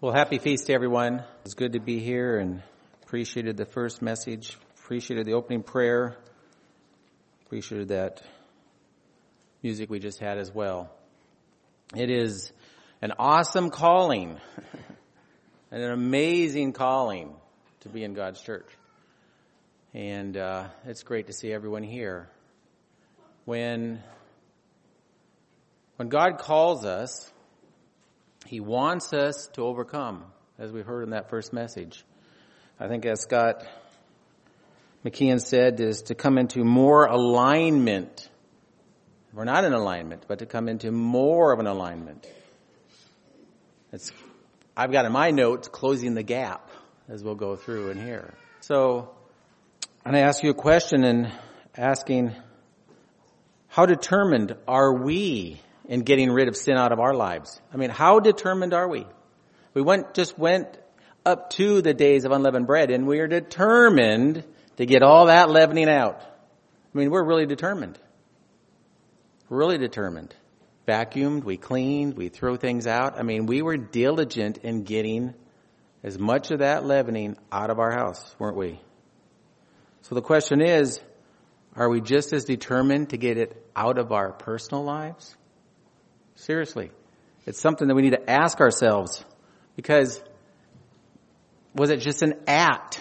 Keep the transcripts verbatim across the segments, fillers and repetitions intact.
Well, happy feast to everyone. It's good to be here and appreciated the first message, appreciated the opening prayer, appreciated that music we just had as well. It is an awesome calling, and an amazing calling to be in God's church. And uh, it's great to see everyone here. When, when God calls us, He wants us to overcome, as we heard in that first message. I think as Scott McKeon said, is to come into more alignment. We're not in alignment, but to come into more of an alignment. It's, I've got in my notes, closing the gap, as we'll go through in here. So, I'm going to ask you a question and asking, how determined are we in getting rid of sin out of our lives? I mean, how determined are we? We went just went up to the days of unleavened bread, and we are determined to get all that leavening out. I mean, we're really determined. Really determined. Vacuumed, we cleaned, we throw things out. I mean, we were diligent in getting as much of that leavening out of our house, weren't we? So the question is, are we just as determined to get it out of our personal lives? Seriously. It's something that we need to ask ourselves, because was it just an act?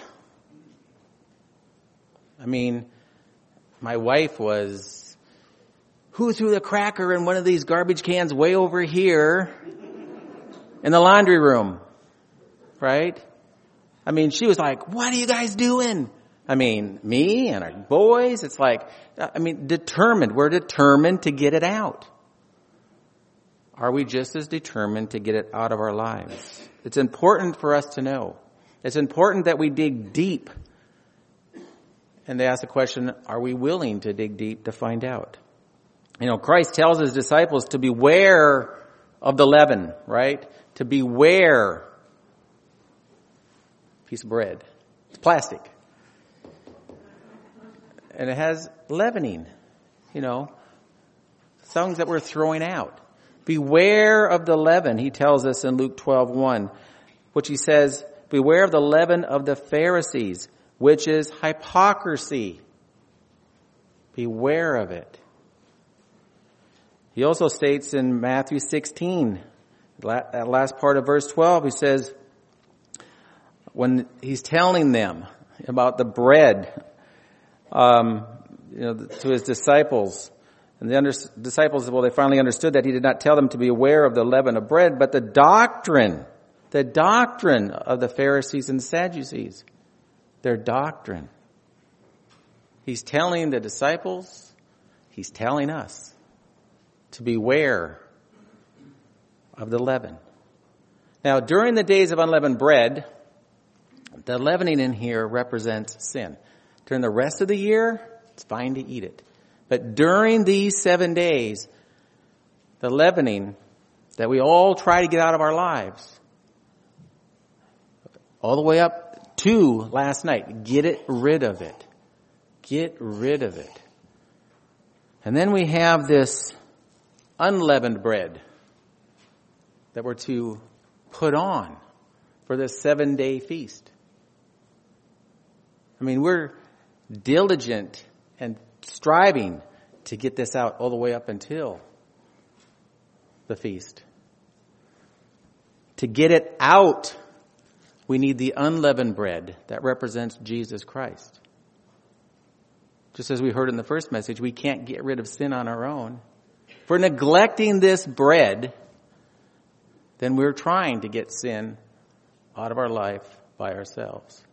I mean, my wife was, who threw the cracker in one of these garbage cans way over here in the laundry room? Right? I mean, she was like, what are you guys doing? I mean, me and our boys, it's like, I mean, determined. We're determined to get it out. Are we just as determined to get it out of our lives? It's important for us to know. It's important that we dig deep. And they ask the question, are we willing to dig deep to find out? You know, Christ tells his disciples to beware of the leaven, right? To beware. Piece of bread. It's plastic. And it has leavening, you know, things that we're throwing out. Beware of the leaven, he tells us in Luke twelve one, which he says, beware of the leaven of the Pharisees, which is hypocrisy. Beware of it. He also states in Matthew sixteen, that last part of verse twelve, he says, when he's telling them about the bread, um, you know, to his disciples, and the under, disciples, well, they finally understood that he did not tell them to be aware of the leaven of bread, but the doctrine, the doctrine of the Pharisees and Sadducees, their doctrine. He's telling the disciples, he's telling us to beware of the leaven. Now, during the days of unleavened bread, the leavening in here represents sin. During the rest of the year, it's fine to eat it. But during these seven days, the leavening that we all try to get out of our lives, all the way up to last night, get it rid of it. Get rid of it. And then we have this unleavened bread that we're to put on for this seven-day feast. I mean, we're diligent and striving to get this out all the way up until the feast. To get it out, we need the unleavened bread that represents Jesus Christ. Just as we heard in the first message, we can't get rid of sin on our own. If we're neglecting this bread, then we're trying to get sin out of our life by ourselves.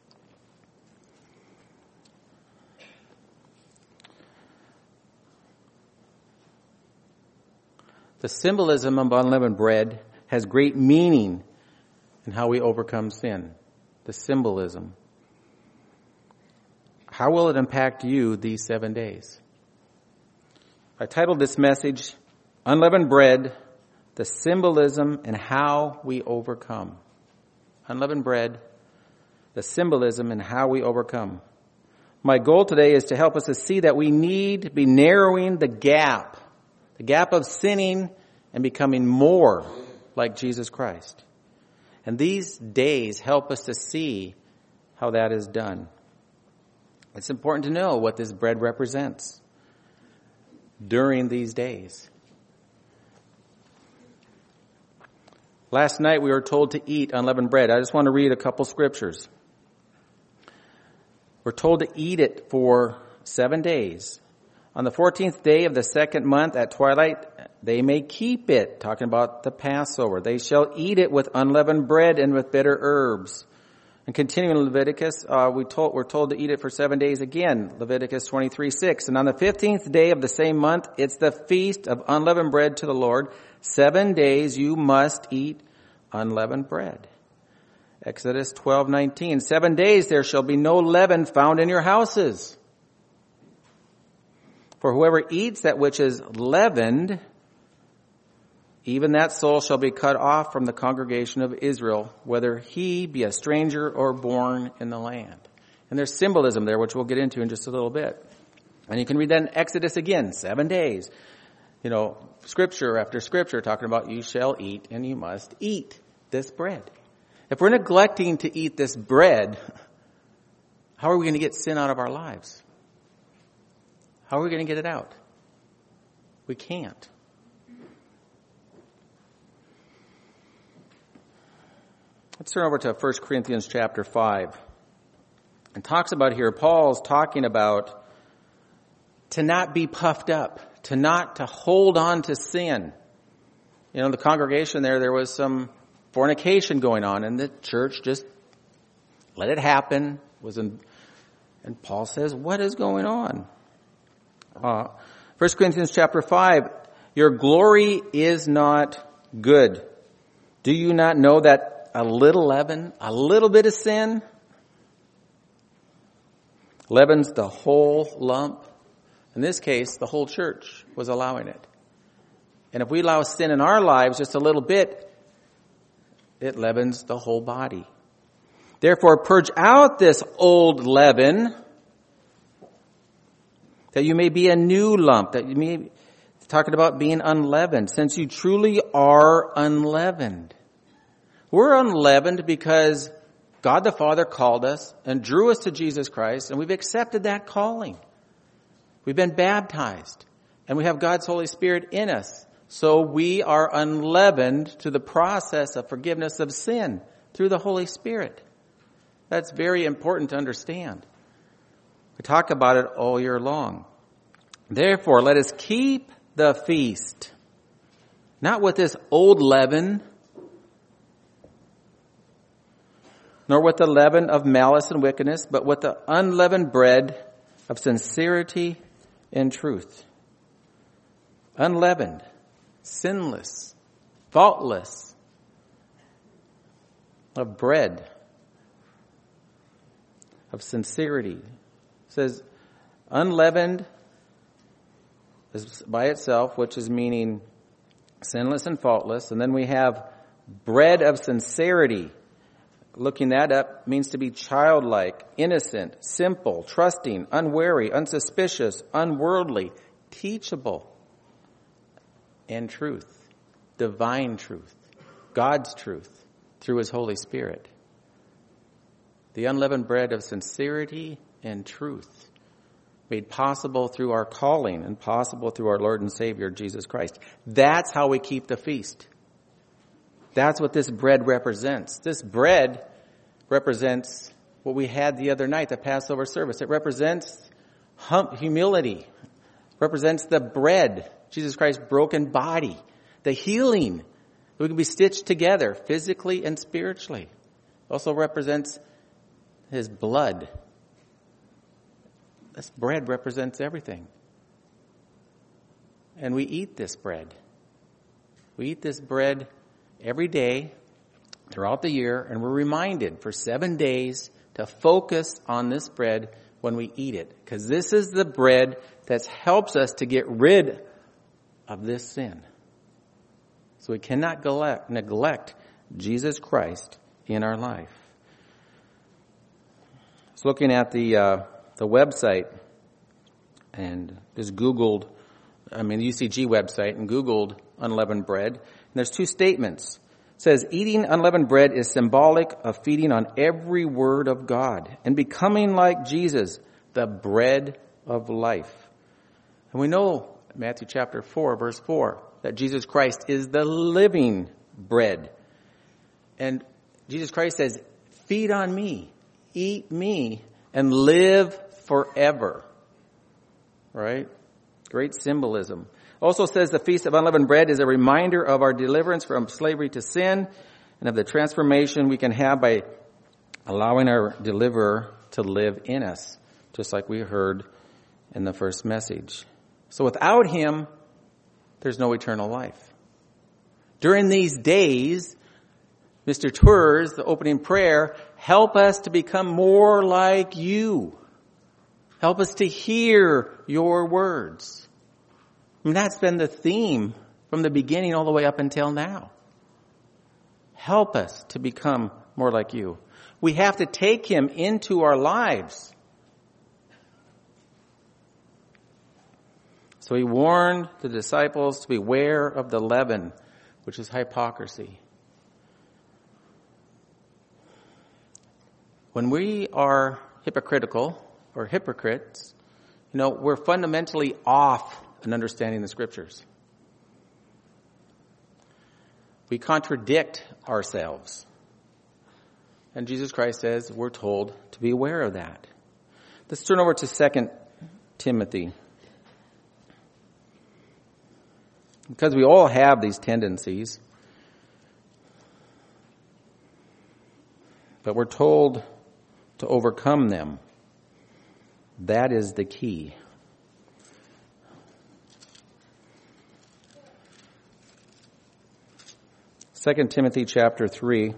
The symbolism of unleavened bread has great meaning in how we overcome sin. The symbolism. How will it impact you these seven days? I titled this message, Unleavened Bread, the Symbolism and How We Overcome. Unleavened bread, the symbolism and how we overcome. My goal today is to help us to see that we need to be narrowing the gap the gap of sinning and becoming more like Jesus Christ. And these days help us to see how that is done. It's important to know what this bread represents during these days. Last night we were told to eat unleavened bread. I just want to read a couple scriptures. We're told to eat it for seven days. On the fourteenth day of the second month at twilight, they may keep it. Talking about the Passover. They shall eat it with unleavened bread and with bitter herbs. And continuing in Leviticus, uh, we told, we're told to eat it for seven days again. Leviticus twenty-three six. And on the fifteenth day of the same month, it's the feast of unleavened bread to the Lord. Seven days you must eat unleavened bread. Exodus twelve nineteen. Seven days there shall be no leaven found in your houses. For whoever eats that which is leavened, even that soul shall be cut off from the congregation of Israel, whether he be a stranger or born in the land. And there's symbolism there, which we'll get into in just a little bit. And you can read that in Exodus again, seven days. You know, scripture after scripture talking about you shall eat and you must eat this bread. If we're neglecting to eat this bread, how are we going to get sin out of our lives? How are we going to get it out? We can't. Let's turn over to First Corinthians chapter five. And talks about here, Paul's talking about to not be puffed up, to not to hold on to sin. You know, the congregation there, there was some fornication going on, and the church just let it happen. Was in, and Paul says, what is going on? Uh, First Corinthians chapter five, your glory is not good. Do you not know that a little leaven, a little bit of sin, leavens the whole lump? In this case, the whole church was allowing it. And if we allow sin in our lives just a little bit, it leavens the whole body. Therefore, purge out this old leaven, that you may be a new lump, that you may, talking about being unleavened, since you truly are unleavened. We're unleavened because God the Father called us and drew us to Jesus Christ, and we've accepted that calling. We've been baptized, and we have God's Holy Spirit in us. So we are unleavened to the process of forgiveness of sin through the Holy Spirit. That's very important to understand. We talk about it all year long. Therefore, let us keep the feast, not with this old leaven, nor with the leaven of malice and wickedness, but with the unleavened bread of sincerity and truth. Unleavened, sinless, faultless, of bread, of sincerity. It says unleavened is by itself, which is meaning sinless and faultless. And then we have bread of sincerity. Looking that up means to be childlike, innocent, simple, trusting, unwary, unsuspicious, unworldly, teachable, and truth, divine truth, God's truth through His Holy Spirit. The unleavened bread of sincerity and truth, made possible through our calling and possible through our Lord and Savior, Jesus Christ. That's how we keep the feast. That's what this bread represents. This bread represents what we had the other night, the Passover service. It represents hum- humility. It represents the bread, Jesus Christ's broken body, the healing. We can be stitched together physically and spiritually. It also represents His blood. This bread represents everything. And we eat this bread. We eat this bread every day throughout the year, and we're reminded for seven days to focus on this bread when we eat it, because this is the bread that helps us to get rid of this sin. So we cannot neglect, neglect Jesus Christ in our life. So looking at the uh, the website, and just Googled, I mean the U C G website, and Googled unleavened bread, and there's two statements. It says, eating unleavened bread is symbolic of feeding on every word of God and becoming like Jesus, the bread of life. And we know Matthew chapter four, verse four, that Jesus Christ is the living bread. And Jesus Christ says, feed on me, eat me, and live forever. Right? Great symbolism. Also says the Feast of Unleavened Bread is a reminder of our deliverance from slavery to sin and of the transformation we can have by allowing our deliverer to live in us, just like we heard in the first message. So without him, there's no eternal life. During these days, Mister Tours, the opening prayer, help us to become more like you. Help us to hear your words. I mean, that's been the theme from the beginning all the way up until now. Help us to become more like you. We have to take him into our lives. So he warned the disciples to beware of the leaven, which is hypocrisy. When we are hypocritical or hypocrites, you know, we're fundamentally off in understanding the scriptures. We contradict ourselves. And Jesus Christ says we're told to be aware of that. Let's turn over to Second Timothy. Because we all have these tendencies. But we're told to overcome them. That is the key. Second Timothy chapter three.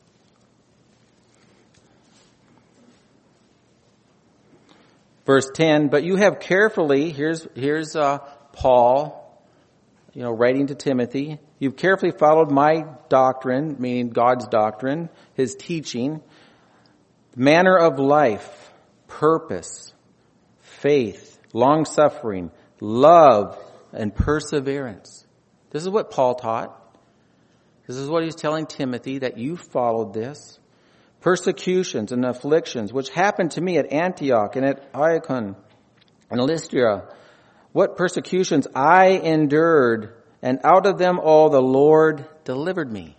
Verse ten, but you have carefully, here's, here's, uh, Paul, you know, writing to Timothy. You've carefully followed my doctrine, meaning God's doctrine, his teaching, manner of life, purpose, faith, long-suffering, love, and perseverance. This is what Paul taught. This is what he's telling Timothy, that you followed this. Persecutions and afflictions, which happened to me at Antioch and at Icon and Lystra. What persecutions I endured, and out of them all the Lord delivered me.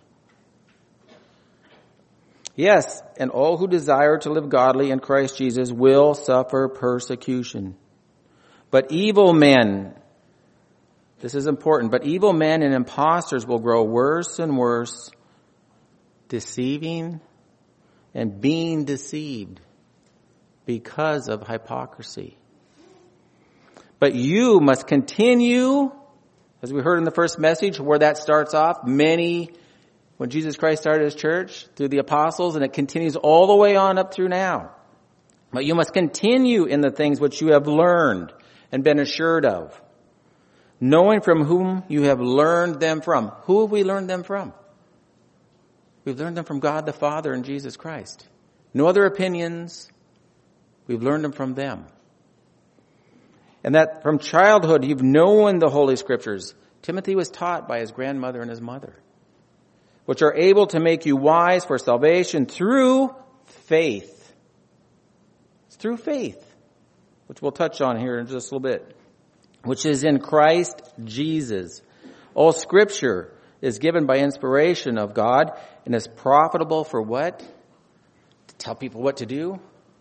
Yes, and all who desire to live godly in Christ Jesus will suffer persecution. But evil men, this is important, but evil men and impostors will grow worse and worse, deceiving and being deceived because of hypocrisy. But you must continue, as we heard in the first message, where that starts off, many, when Jesus Christ started his church, through the apostles, and it continues all the way on up through now. But you must continue in the things which you have learned and been assured of, knowing from whom you have learned them from. Who have we learned them from? We've learned them from God the Father and Jesus Christ. No other opinions. We've learned them from them. And that from childhood you've known the Holy Scriptures. Timothy was taught by his grandmother and his mother, which are able to make you wise for salvation through faith. It's through faith, which we'll touch on here in just a little bit, which is in Christ Jesus. All Scripture is given by inspiration of God and is profitable for what? To tell people what to do?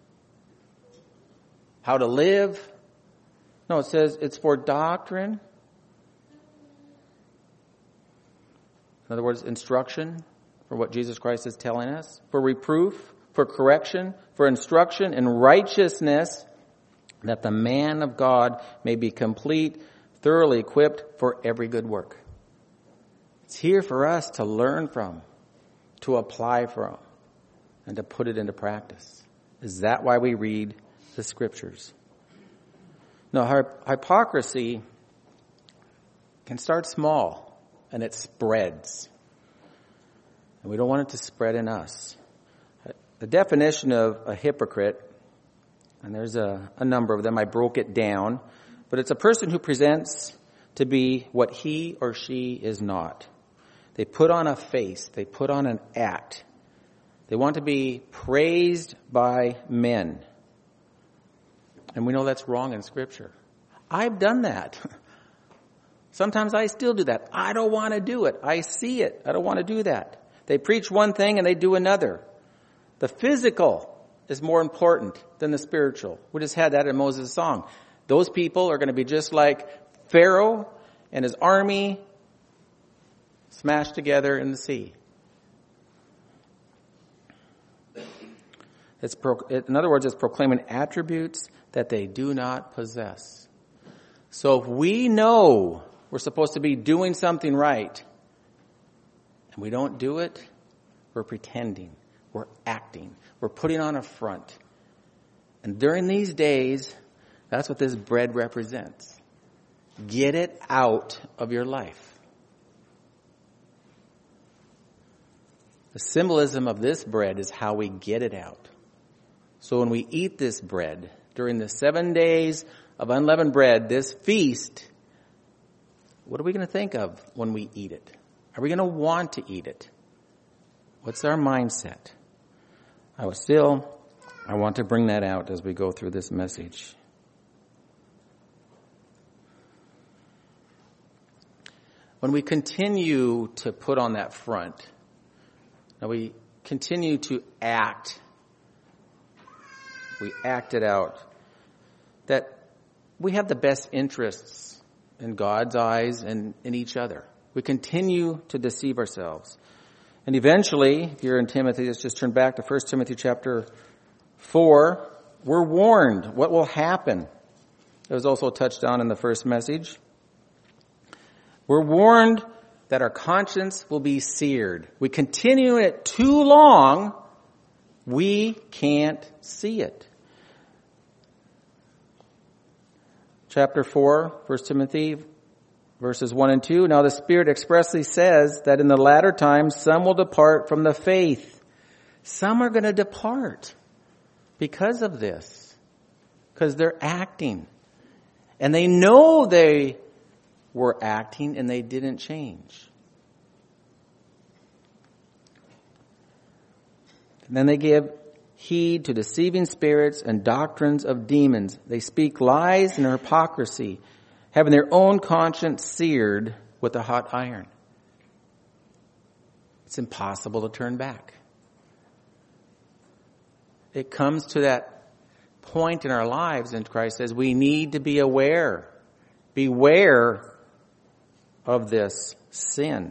How to live? No, it says it's for doctrine. In other words, instruction for what Jesus Christ is telling us. For reproof, for correction, for instruction in righteousness, that the man of God may be complete, thoroughly equipped for every good work. It's here for us to learn from, to apply from, and to put it into practice. Is that why we read the Scriptures? Now, hypocrisy can start small, and it spreads. And we don't want it to spread in us. The definition of a hypocrite, and there's a, a number of them, I broke it down, but it's a person who presents to be what he or she is not. They put on a face. They put on an act. They want to be praised by men. And we know that's wrong in Scripture. I've done that. Sometimes I still do that. I don't want to do it. I see it. I don't want to do that. They preach one thing and they do another. The physical is more important than the spiritual. We just had that in Moses' song. Those people are going to be just like Pharaoh and his army smashed together in the sea. It's pro- in other words, it's proclaiming attributes that they do not possess. So if we know we're supposed to be doing something right and we don't do it, we're pretending, we're acting, we're putting on a front. And during these days, that's what this bread represents. Get it out of your life. The symbolism of this bread is how we get it out. So when we eat this bread, during the seven days of unleavened bread, this feast, what are we going to think of when we eat it? Are we going to want to eat it? What's our mindset? I was still, I want to bring that out as we go through this message. When we continue to put on that front, and we continue to act, we act it out, that we have the best interests in God's eyes and in each other. We continue to deceive ourselves. And eventually, if you're in Timothy, let's just turn back to First Timothy chapter four. We're warned what will happen. It was also touched on in the first message. We're warned that our conscience will be seared. We continue it too long, we can't see it. Chapter four, First Timothy, verses one and two. Now the Spirit expressly says that in the latter times some will depart from the faith. Some are going to depart because of this. Because they're acting. And they know they were acting and they didn't change. And then they give heed to deceiving spirits and doctrines of demons. They speak lies and hypocrisy, having their own conscience seared with a hot iron. It's impossible to turn back. It comes to that point in our lives, and Christ says we need to be aware. Beware of this sin.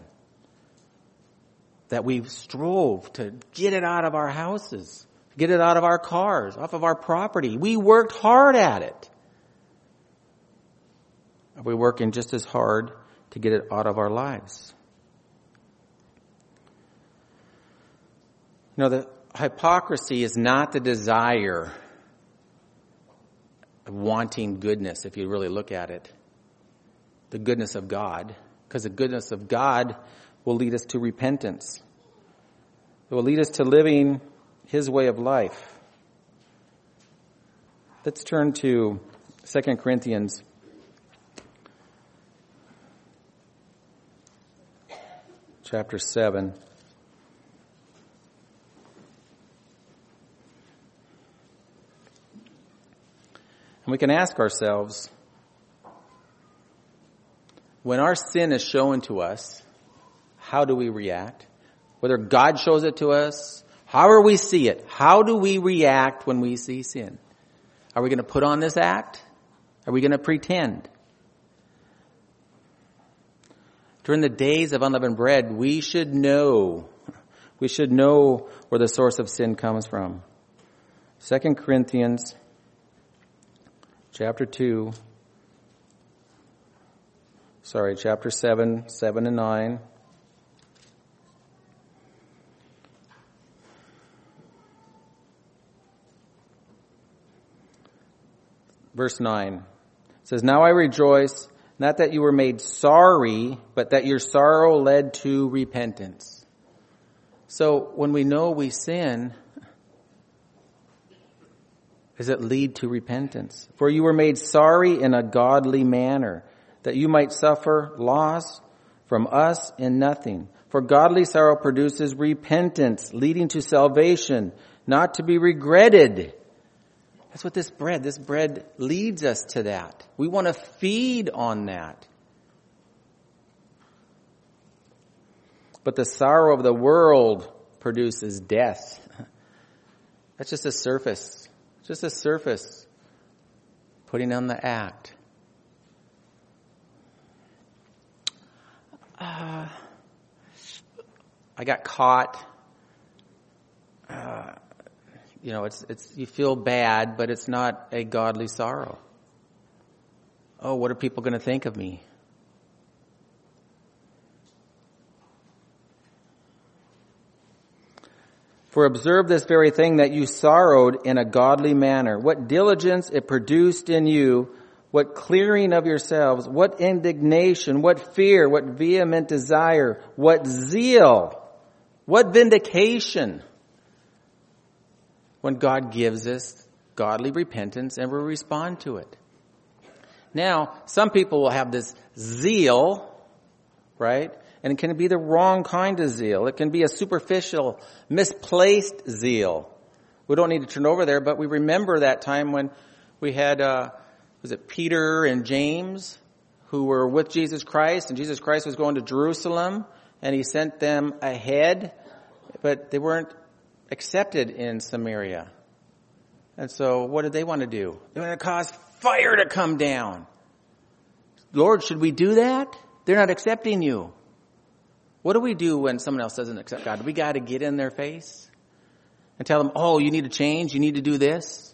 That we've strove to get it out of our houses, get it out of our cars, off of our property. We worked hard at it. Are we working just as hard to get it out of our lives? You know, the hypocrisy is not the desire of wanting goodness, if you really look at it. The goodness of God. Because the goodness of God will lead us to repentance. It will lead us to living His way of life. Let's turn to Second Corinthians chapter seven. And we can ask ourselves, when our sin is shown to us, how do we react? Whether God shows it to us, however we see it, how do we react when we see sin? Are we going to put on this act? Are we going to pretend? During the days of unleavened bread, we should know, we should know where the source of sin comes from. Second Corinthians chapter two, sorry, chapter seven, seven and nine. Verse nine says, "Now I rejoice, not that you were made sorry, but that your sorrow led to repentance." So when we know we sin, does it lead to repentance? For you were made sorry in a godly manner, that you might suffer loss from us in nothing. For godly sorrow produces repentance, leading to salvation, not to be regretted. That's what this bread, this bread leads us to that. We want to feed on that. But the sorrow of the world produces death. That's just a surface. Just a surface. Putting on the act. Uh, I got caught. Uh, you know, it's it's you feel bad, but it's not a godly sorrow. Oh, what are people going to think of me? For observe this very thing, that you sorrowed in a godly manner. What diligence it produced in you, what clearing of yourselves, what indignation, what fear, what vehement desire, what zeal, what vindication. When God gives us godly repentance and we respond to it. Now, some people will have this zeal, right? And it can be the wrong kind of zeal. It can be a superficial, misplaced zeal. We don't need to turn over there, but we remember that time when we had, uh, was it Peter and James, who were with Jesus Christ, and Jesus Christ was going to Jerusalem, and he sent them ahead, but they weren't accepted in Samaria. And so what did they want to do? They want to cause fire to come down. Lord, should we do that? They're not accepting you. What do we do when someone else doesn't accept God? We got to get in their face and tell them, oh, you need to change. You need to do this.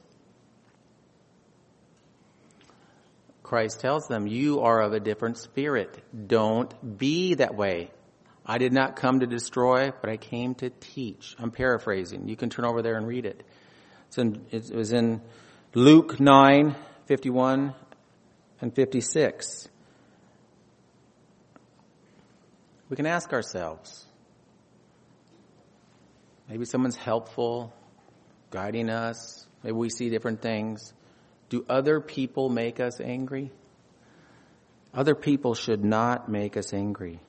Christ tells them, you are of a different spirit. Don't be that way. I did not come to destroy, but I came to teach. I'm paraphrasing. You can turn over there and read it. It's in, it was in Luke nine, fifty-one and fifty-six. We can ask ourselves, maybe someone's helpful, guiding us. Maybe we see different things. Do other people make us angry? Other people should not make us angry.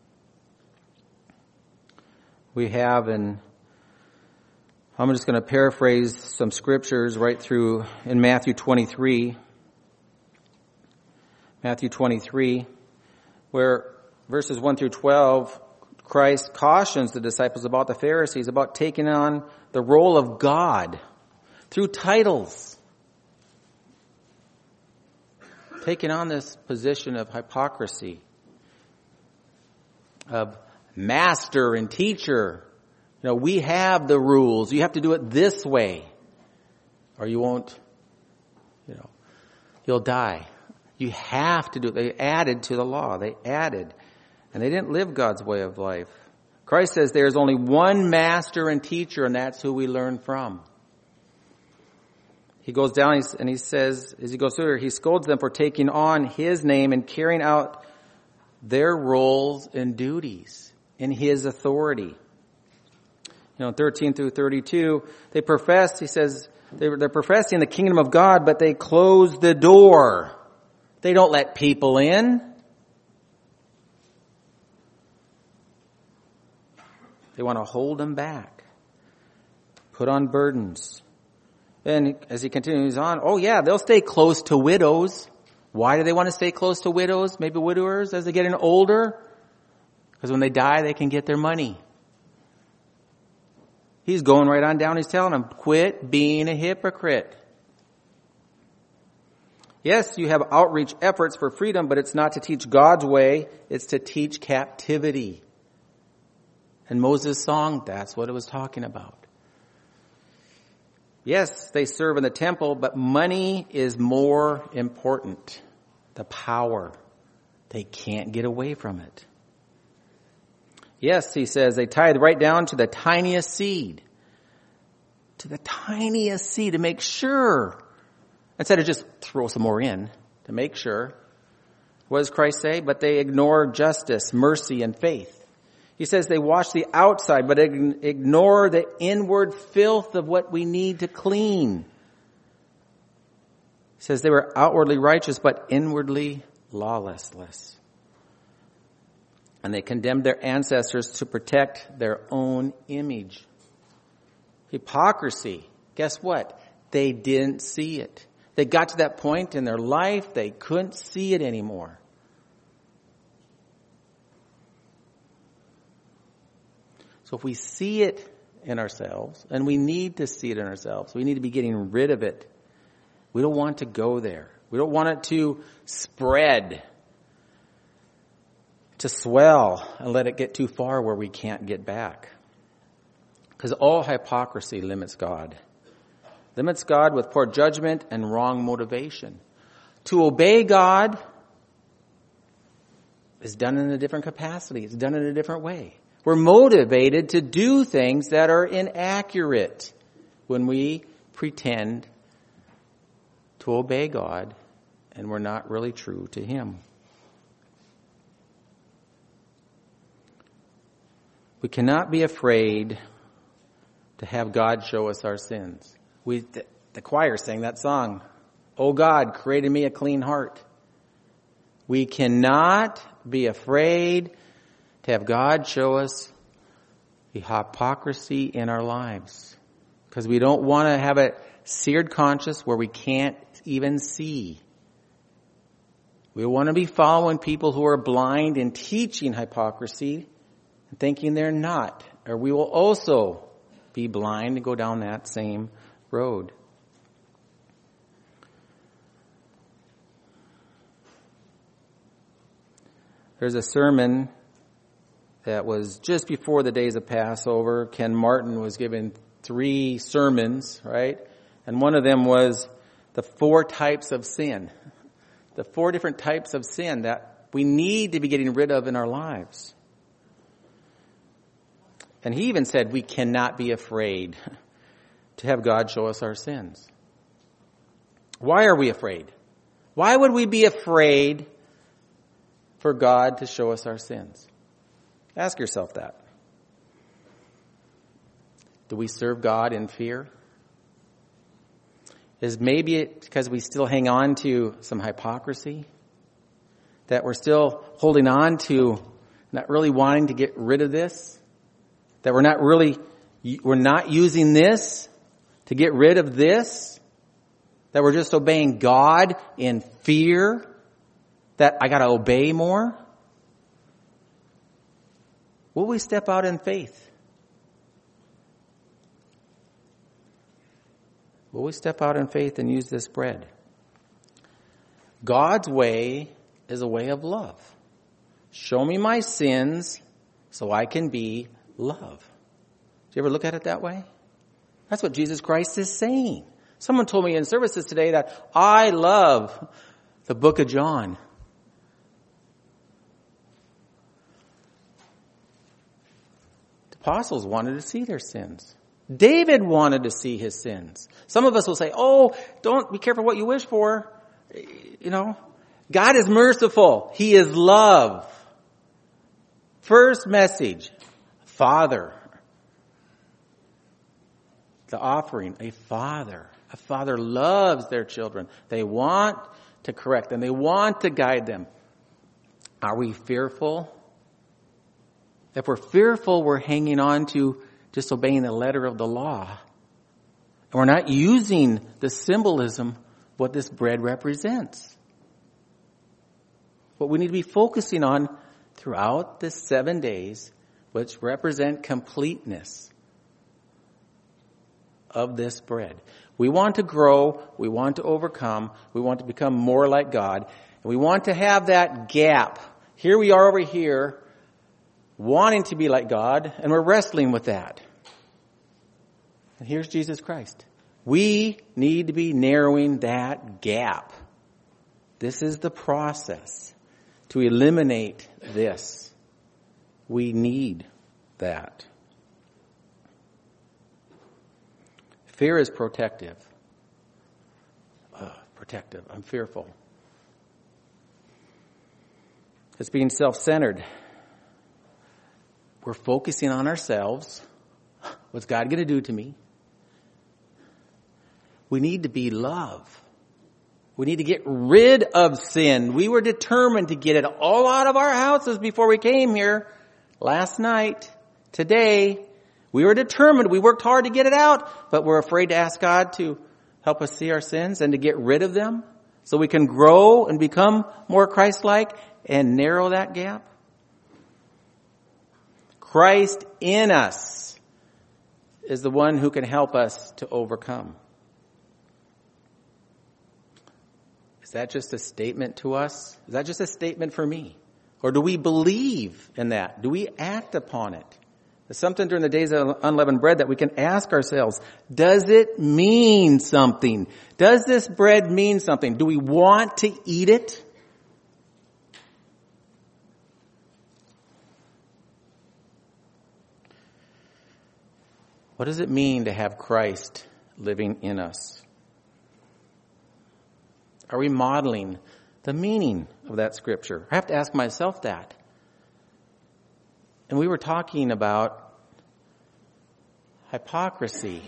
We have, and I'm just going to paraphrase some scriptures right through in Matthew twenty-three. Matthew twenty-three, where verses one through twelve, Christ cautions the disciples about the Pharisees, about taking on the role of God through titles. Taking on this position of hypocrisy, of master and teacher. You know, we have the rules. You have to do it this way, or you won't, you know, you'll die. You have to do it. They added to the law. They added. And they didn't live God's way of life. Christ says there is only one master and teacher, and that's who we learn from. He goes down and he says, as he goes through, he scolds them for taking on his name and carrying out their roles and duties in his authority. You know, thirteen through thirty-two, they profess, he says, they're, they're professing the kingdom of God, but they close the door. They don't let people in. They want to hold them back. Put on burdens. And as he continues on, oh yeah, they'll stay close to widows. Why do they want to stay close to widows, maybe widowers, as they get older? Because when they die, they can get their money. He's going right on down. He's telling them, quit being a hypocrite. Yes, you have outreach efforts for freedom, but it's not to teach God's way. It's to teach captivity. And Moses' song, that's what it was talking about. Yes, they serve in the temple, but money is more important. The power. They can't get away from it. Yes, he says, they tithe right down to the tiniest seed. To the tiniest seed to make sure. Instead of just throw some more in to make sure. What does Christ say? But they ignore justice, mercy, and faith. He says they wash the outside, but ignore the inward filth of what we need to clean. He says they were outwardly righteous, but inwardly lawless. And they condemned their ancestors to protect their own image. Hypocrisy. Guess what? They didn't see it. They got to that point in their life, they couldn't see it anymore. So if we see it in ourselves, and we need to see it in ourselves, we need to be getting rid of it. We don't want to go there. We don't want it to spread, to swell, and let it get too far where we can't get back. Because all hypocrisy limits God. Limits God with poor judgment and wrong motivation. To obey God is done in a different capacity. It's done in a different way. We're motivated to do things that are inaccurate when we pretend to obey God and we're not really true to Him. We cannot be afraid to have God show us our sins. We, the, the choir sang that song, "Oh God, create in me a clean heart." We cannot be afraid to have God show us the hypocrisy in our lives, because we don't want to have a seared conscience where we can't even see. We want to be following people who are blind and teaching hypocrisy and thinking they're not, or we will also be blind and go down that same road. There's a sermon that was just before the days of Passover. Ken Martin was given three sermons, right? And one of them was the four types of sin. The four different types of sin that we need to be getting rid of in our lives. And he even said we cannot be afraid to have God show us our sins. Why are we afraid? Why would we be afraid for God to show us our sins? Ask yourself that. Do we serve God in fear? Is maybe it because we still hang on to some hypocrisy? That we're still holding on to, not really wanting to get rid of this? That we're not really, we're not using this to get rid of this? That we're just obeying God in fear? That I got to obey more? Will we step out in faith? Will we step out in faith and use this bread? God's way is a way of love. Show me my sins so I can be love. Do you ever look at it that way? That's what Jesus Christ is saying. Someone told me in services today that I love the book of John. The apostles wanted to see their sins. David wanted to see his sins. Some of us will say, oh, don't be careful what you wish for. You know, God is merciful. He is love. First message, Father. The offering, a father. A father loves their children. They want to correct them. They want to guide them. Are we fearful? If we're fearful, we're hanging on to just obeying the letter of the law. And we're not using the symbolism of what this bread represents. What we need to be focusing on throughout the seven days, which represent completeness of this bread. We want to grow, we want to overcome, we want to become more like God, and we want to have that gap. Here we are over here, wanting to be like God, and we're wrestling with that. And here's Jesus Christ. We need to be narrowing that gap. This is the process to eliminate this. We need that. Fear is protective. Uh, protective. I'm fearful. It's being self-centered. We're focusing on ourselves. What's God going to do to me? We need to be love. We need to get rid of sin. We were determined to get it all out of our houses before we came here last night, today. We were determined. We worked hard to get it out, but we're afraid to ask God to help us see our sins and to get rid of them so we can grow and become more Christ-like and narrow that gap. Christ in us is the one who can help us to overcome. Is that just a statement to us? Is that just a statement for me? Or do we believe in that? Do we act upon it? There's something during the days of unleavened bread that we can ask ourselves, does it mean something? Does this bread mean something? Do we want to eat it? What does it mean to have Christ living in us? Are we modeling the meaning of that scripture? I have to ask myself that. And we were talking about hypocrisy.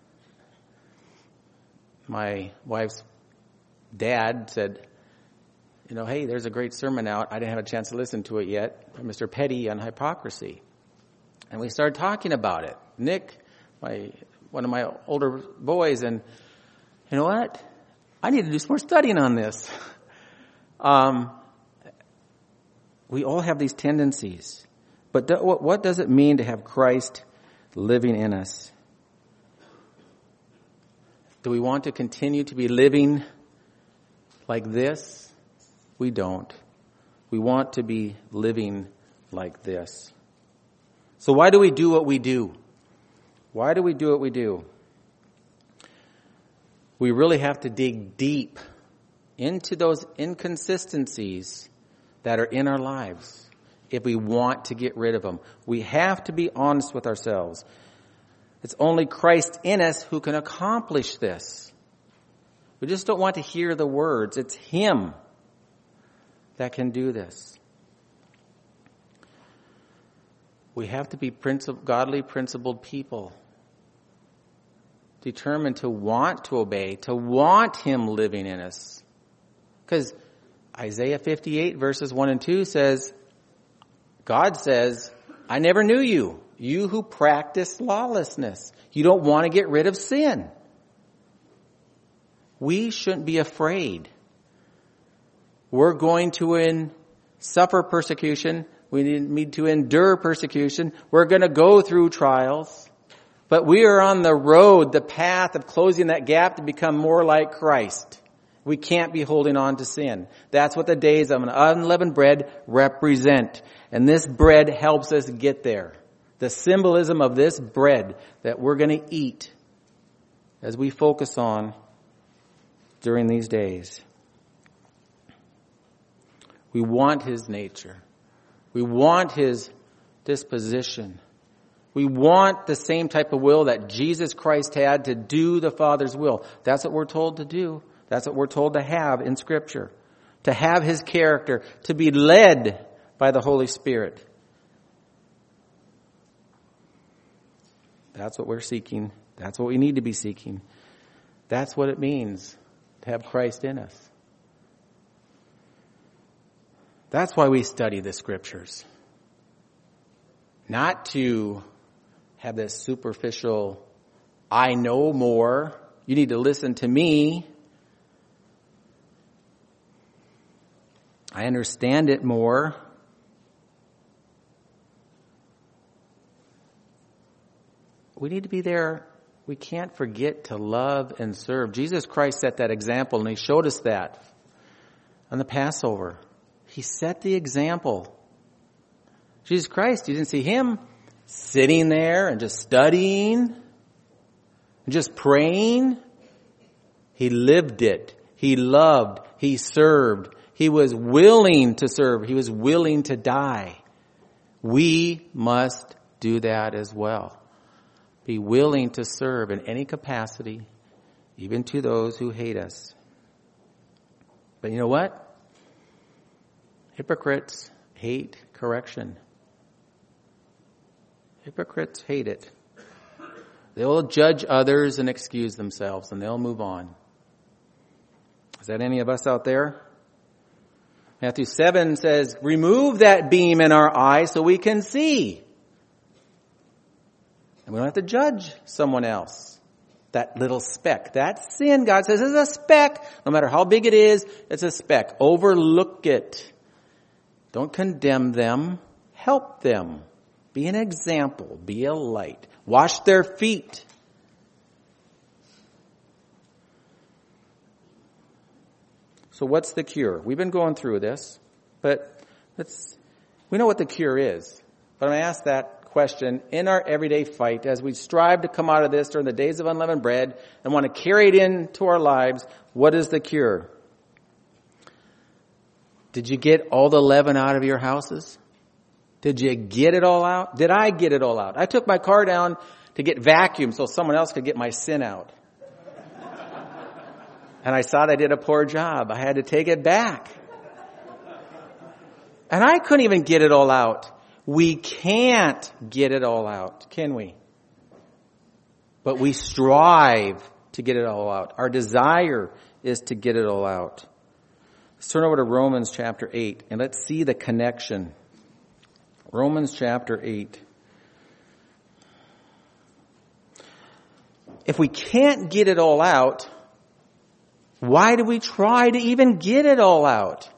My wife's dad said, you know, hey, there's a great sermon out. I didn't have a chance to listen to it yet, from Mister Petty on hypocrisy. And we started talking about it. Nick, my one of my older boys, and you know what? I need to do some more studying on this. Um, we all have these tendencies. But do, what, what does it mean to have Christ living in us? Do we want to continue to be living like this? We don't. We want to be living like this. So why do we do what we do? Why do we do what we do? We really have to dig deep into those inconsistencies that are in our lives. If we want to get rid of them, we have to be honest with ourselves. It's only Christ in us who can accomplish this. We just don't want to hear the words. It's Him that can do this. We have to be princip- godly, principled people. Determined to want to obey, to want Him living in us. Because Isaiah fifty-eight verses one and two says, God says, I never knew you, you who practice lawlessness. You don't want to get rid of sin. We shouldn't be afraid. We're going to in, suffer persecution. We need to endure persecution. We're going to go through trials. But we are on the road, the path of closing that gap to become more like Christ. We can't be holding on to sin. That's what the days of unleavened bread represent. And this bread helps us get there. The symbolism of this bread that we're going to eat as we focus on during these days. We want His nature. We want His disposition. We want the same type of will that Jesus Christ had to do the Father's will. That's what we're told to do. That's what we're told to have in Scripture. To have His character, to be led by the Holy Spirit. That's what we're seeking. That's what we need to be seeking. That's what it means to have Christ in us. That's why we study the Scriptures. Not to have this superficial, I know more, you need to listen to me, I understand it more. We need to be there. We can't forget to love and serve. Jesus Christ set that example, and He showed us that on the Passover. He set the example. Jesus Christ, you didn't see Him sitting there and just studying and just praying. He lived it. He loved. He served. He was willing to serve. He was willing to die. We must do that as well. Be willing to serve in any capacity, even to those who hate us. But you know what? Hypocrites hate correction. Hypocrites hate it. They'll judge others and excuse themselves, and they'll move on. Is that any of us out there? Matthew seven says, remove that beam in our eye so we can see. And we don't have to judge someone else. That little speck, that sin, God says, is a speck. No matter how big it is, it's a speck. Overlook it. Don't condemn them. Help them. Be an example. Be a light. Wash their feet. So what's the cure? We've been going through this, but let's, we know what the cure is. But I'm going to ask that question in our everyday fight as we strive to come out of this during the days of unleavened bread and want to carry it into our lives. What is the cure? Did you get all the leaven out of your houses? Did you get it all out? Did I get it all out? I took my car down to get vacuumed so someone else could get my sin out. And I thought I did a poor job. I had to take it back. And I couldn't even get it all out. We can't get it all out, can we? But we strive to get it all out. Our desire is to get it all out. Let's turn over to Romans chapter eight and let's see the connection. Romans chapter eight. If we can't get it all out, why do we try to even get it all out?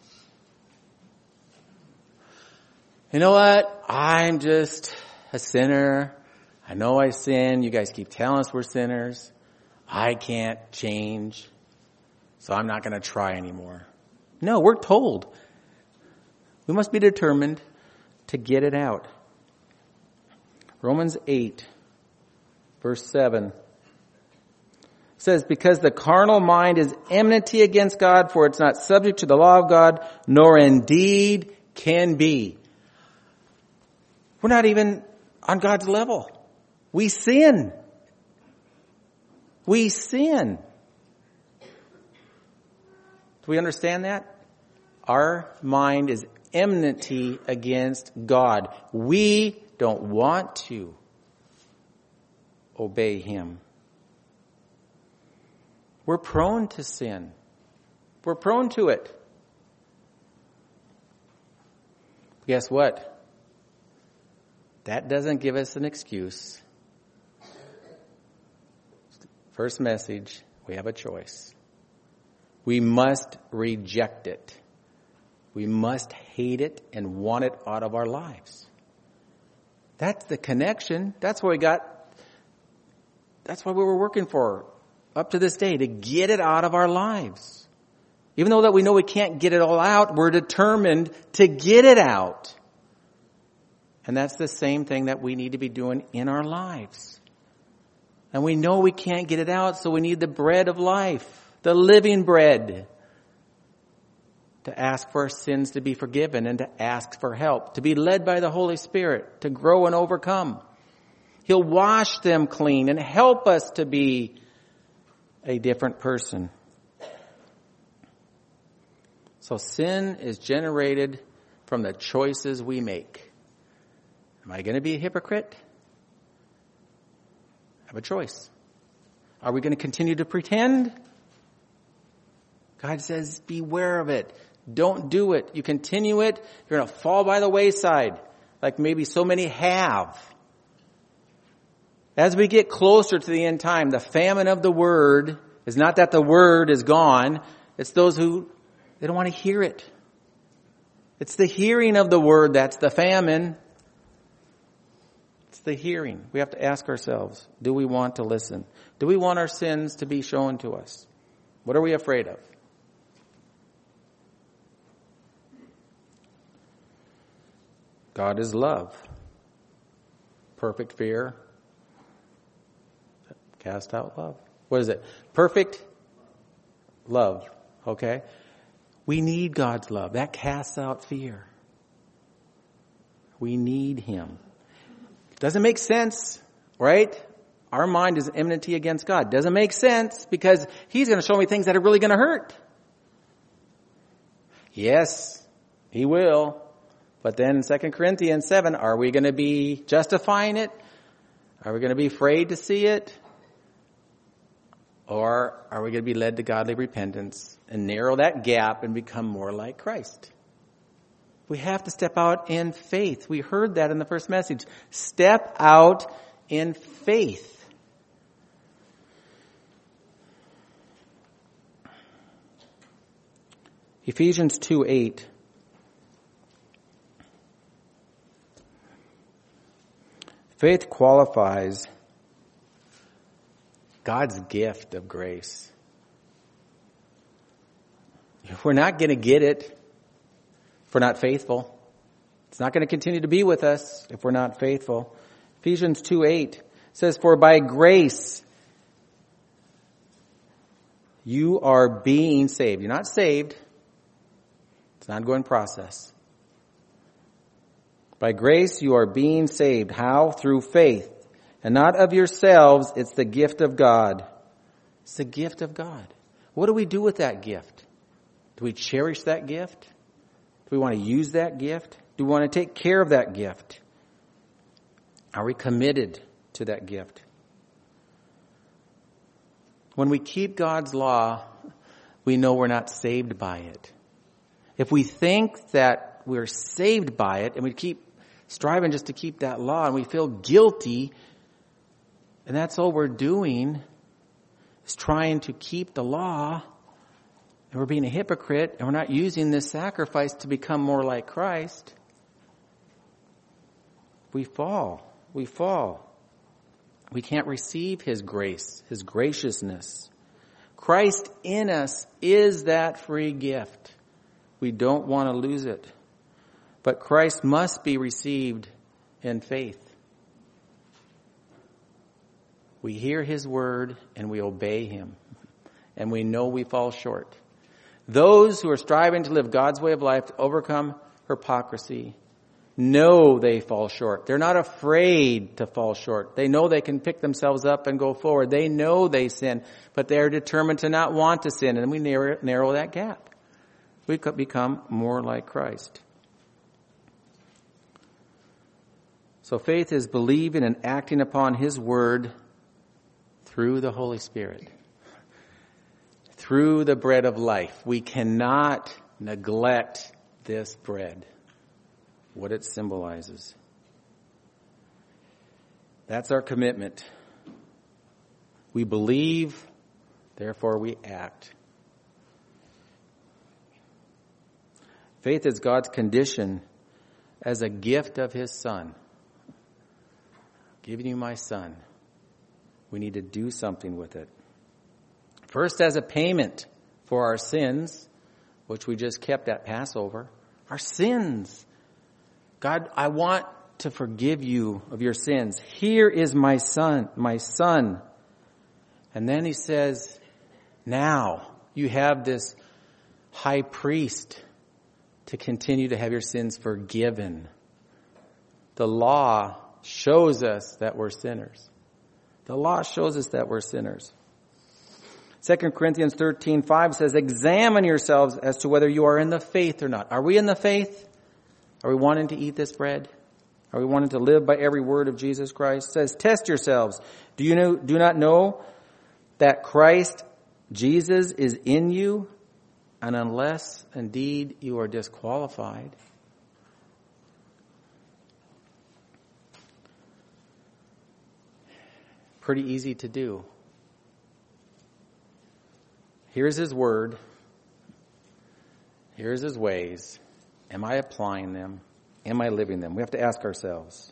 You know what? I'm just a sinner. I know I sin. You guys keep telling us we're sinners. I can't change, so I'm not going to try anymore. No, we're told. We must be determined to get it out. Romans eight, verse seven. Says, because the carnal mind is enmity against God, for it's not subject to the law of God, nor indeed can be. We're not even on God's level. We sin. We sin. Do we understand that? Our mind is enmity against God. We don't want to obey Him. We're prone to sin. We're prone to it. Guess what? That doesn't give us an excuse. First message, we have a choice. We must reject it. We must hate it and want it out of our lives. That's the connection. That's what we got. That's what we were working for up to this day, to get it out of our lives. Even though that we know we can't get it all out, we're determined to get it out. And that's the same thing that we need to be doing in our lives. And we know we can't get it out, so we need the bread of life, the living bread, to ask for our sins to be forgiven and to ask for help, to be led by the Holy Spirit, to grow and overcome. He'll wash them clean and help us to be a different person. So sin is generated from the choices we make. Am I going to be a hypocrite? I have a choice. Are we going to continue to pretend? God says, beware of it. Don't do it. You continue it, you're going to fall by the wayside, like maybe so many have. As we get closer to the end time, the famine of the word is not that the word is gone. It's those who, they don't want to hear it. It's the hearing of the word that's the famine. It's the hearing. We have to ask ourselves, do we want to listen? Do we want our sins to be shown to us? What are we afraid of? God is love. Perfect fear. Cast out love. What is it? Perfect love. Okay? We need God's love. That casts out fear. We need Him. Doesn't make sense, right? Our mind is enmity against God. Doesn't make sense because He's going to show me things that are really going to hurt. Yes, He will. But then in Second Corinthians seven, are we going to be justifying it? Are we going to be afraid to see it? Or are we going to be led to godly repentance and narrow that gap and become more like Christ? We have to step out in faith. We heard that in the first message. Step out in faith. Ephesians two eight. Faith qualifies God's gift of grace. If we're not going to get it, if we're not faithful, it's not going to continue to be with us if we're not faithful. Ephesians two eight says, "For by grace you are being saved." You're not saved. It's an ongoing process. By grace you are being saved. How? Through faith. And not of yourselves, it's the gift of God. It's the gift of God. What do we do with that gift? Do we cherish that gift? Do we want to use that gift? Do we want to take care of that gift? Are we committed to that gift? When we keep God's law, we know we're not saved by it. If we think that we're saved by it and we keep striving just to keep that law and we feel guilty, and that's all we're doing is trying to keep the law, and we're being a hypocrite, and we're not using this sacrifice to become more like Christ, we fall. We fall. We can't receive His grace, His graciousness. Christ in us is that free gift. We don't want to lose it. But Christ must be received in faith. We hear His word and we obey Him. And we know we fall short. Those who are striving to live God's way of life to overcome hypocrisy know they fall short. They're not afraid to fall short. They know they can pick themselves up and go forward. They know they sin, but they're determined to not want to sin. And we narrow, narrow that gap. We could become more like Christ. So faith is believing and acting upon His word through the Holy Spirit. Through the bread of life. We cannot neglect this bread. What it symbolizes. That's our commitment. We believe, therefore we act. Faith is God's condition as a gift of His Son. Giving you my Son. We need to do something with it. First, as a payment for our sins, which we just kept at Passover. Our sins. God, I want to forgive you of your sins. Here is my son, my son. And then He says, now you have this high priest to continue to have your sins forgiven. The law shows us that we're sinners. The law shows us that we're sinners. Second Corinthians thirteen five says, examine yourselves as to whether you are in the faith or not. Are we in the faith? Are we wanting to eat this bread? Are we wanting to live by every word of Jesus Christ? It says, test yourselves. Do you know, do not know that Christ Jesus is in you? And unless indeed you are disqualified. Pretty easy to do. Here's His word. Here's His ways. Am I applying them? Am I living them? We have to ask ourselves.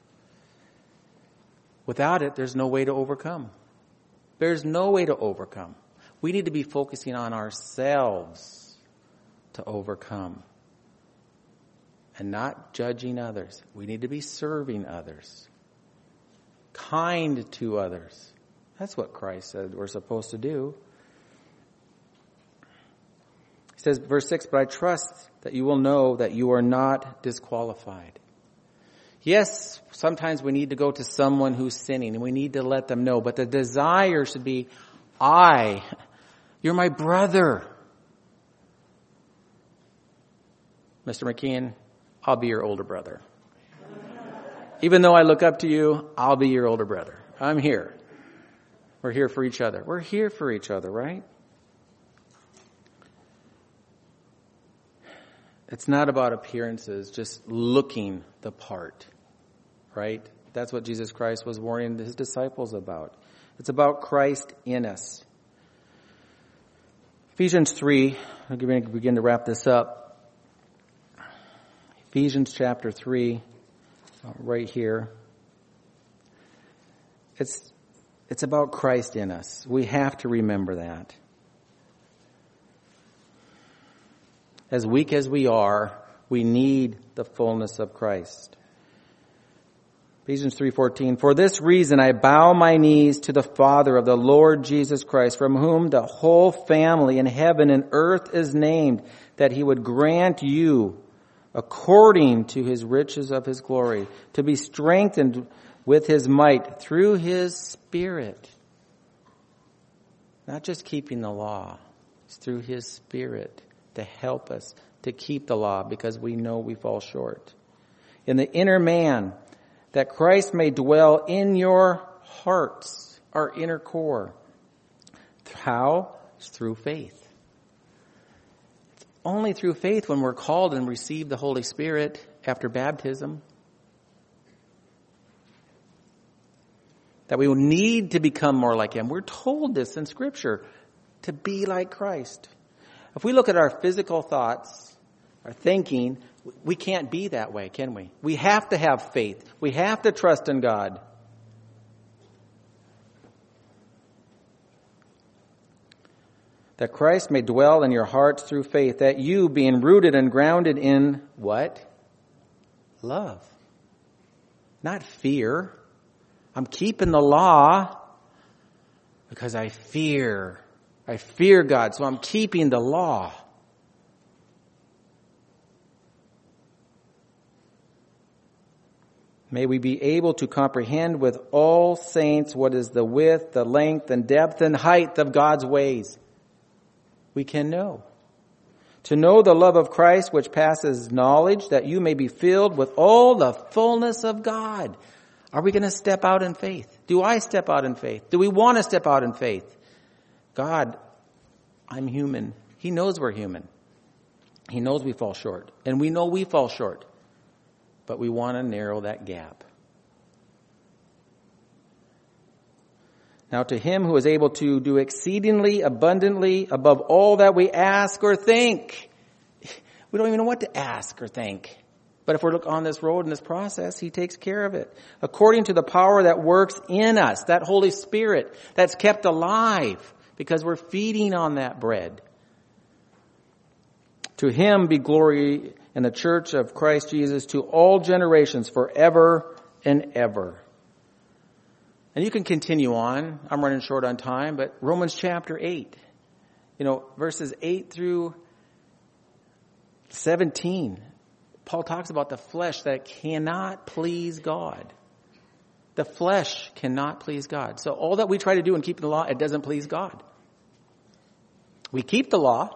Without it, there's no way to overcome. There's no way to overcome. We need to be focusing on ourselves to overcome. And not judging others. We need to be serving others. Kind to others. That's what Christ said we're supposed to do. He says, verse six, but I trust that you will know that you are not disqualified. Yes, sometimes we need to go to someone who's sinning and we need to let them know. But the desire should be, I, you're my brother. Mister McKeon, I'll be your older brother. Even though I look up to you, I'll be your older brother. I'm here. We're here for each other. We're here for each other, right? It's not about appearances, just looking the part, right? That's what Jesus Christ was warning his disciples about. It's about Christ in us. Ephesians three, I'm going to begin to wrap this up. Ephesians chapter three, right here. It's, it's about Christ in us. We have to remember that. As weak as we are, we need the fullness of Christ. Ephesians three fourteen, for this reason I bow my knees to the Father of the Lord Jesus Christ, from whom the whole family in heaven and earth is named, that he would grant you, according to his riches of his glory, to be strengthened with his might through his Spirit. Not just keeping the law, it's through his Spirit to help us to keep the law, because we know we fall short. In the inner man, that Christ may dwell in your hearts, our inner core. How? It's through faith. It's only through faith when we're called and receive the Holy Spirit after baptism that we will need to become more like him. We're told this in Scripture, to be like Christ. If we look at our physical thoughts, our thinking, we can't be that way, can we? We have to have faith. We have to trust in God. That Christ may dwell in your hearts through faith, that you, being rooted and grounded in what? Love. Not fear. I'm keeping the law because I fear. I fear God, so I'm keeping the law. May we be able to comprehend with all saints what is the width, the length, and depth, and height of God's ways. We can know. To know the love of Christ, which passes knowledge, that you may be filled with all the fullness of God. Are we going to step out in faith? Do I step out in faith? Do we want to step out in faith? God, I'm human. He knows we're human. He knows we fall short. And we know we fall short. But we want to narrow that gap. Now to him who is able to do exceedingly abundantly above all that we ask or think. We don't even know what to ask or think. But if we're on this road in this process, he takes care of it. According to the power that works in us, that Holy Spirit that's kept alive because we're feeding on that bread. To him be glory in the church of Christ Jesus to all generations forever and ever. And you can continue on. I'm running short on time, but Romans chapter eight, you know, verses eight through seventeen, Paul talks about the flesh that cannot please God. The flesh cannot please God. So all that we try to do in keeping the law, it doesn't please God. We keep the law,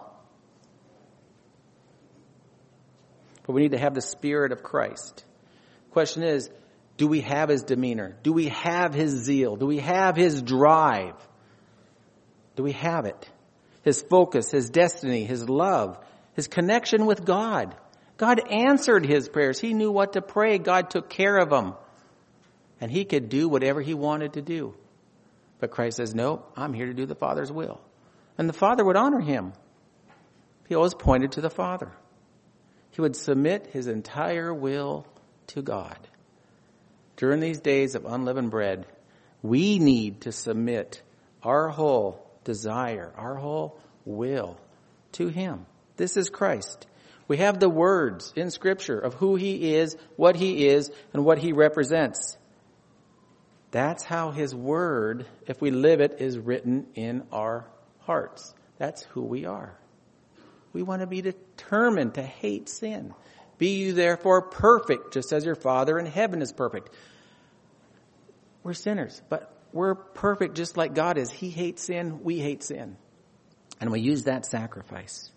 but we need to have the Spirit of Christ. The question is, do we have his demeanor? Do we have his zeal? Do we have his drive? Do we have it? His focus, his destiny, his love, his connection with God. God answered his prayers. He knew what to pray. God took care of him. And he could do whatever he wanted to do. But Christ says, no, I'm here to do the Father's will. And the Father would honor him. He always pointed to the Father. He would submit his entire will to God. During these days of unleavened bread, we need to submit our whole desire, our whole will to him. This is Christ. We have the words in Scripture of who he is, what he is, and what he represents. That's how his word, if we live it, is written in our hearts. That's who we are. We want to be determined to hate sin. Be you therefore perfect, just as your Father in heaven is perfect. We're sinners, but we're perfect just like God is. He hates sin, we hate sin. And we use that sacrifice.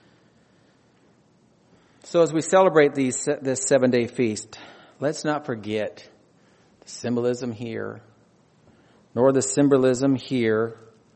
So as we celebrate these, this seven-day feast, let's not forget the symbolism here, nor the symbolism here.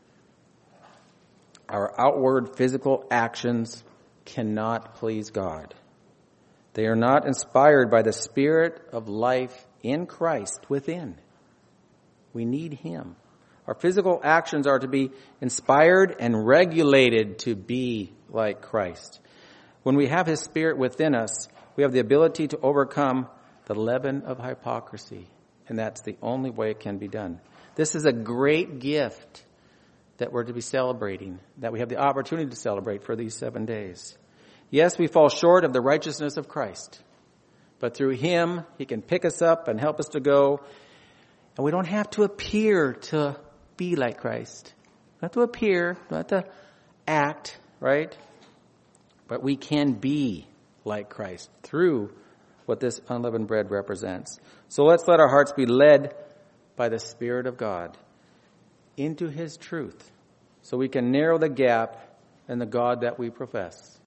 Our outward physical actions cannot please God. They are not inspired by the Spirit of life in Christ within. We need Him. Our physical actions are to be inspired and regulated to be like Christ. When we have His Spirit within us, we have the ability to overcome the leaven of hypocrisy. And that's the only way it can be done. This is a great gift that we're to be celebrating, that we have the opportunity to celebrate for these seven days. Yes, we fall short of the righteousness of Christ, but through Him, He can pick us up and help us to go. And we don't have to appear to be like Christ. Not to appear, not to act, right? But we can be like Christ through what this unleavened bread represents. So let's let our hearts be led by the Spirit of God into His truth, so we can narrow the gap in the God that we profess.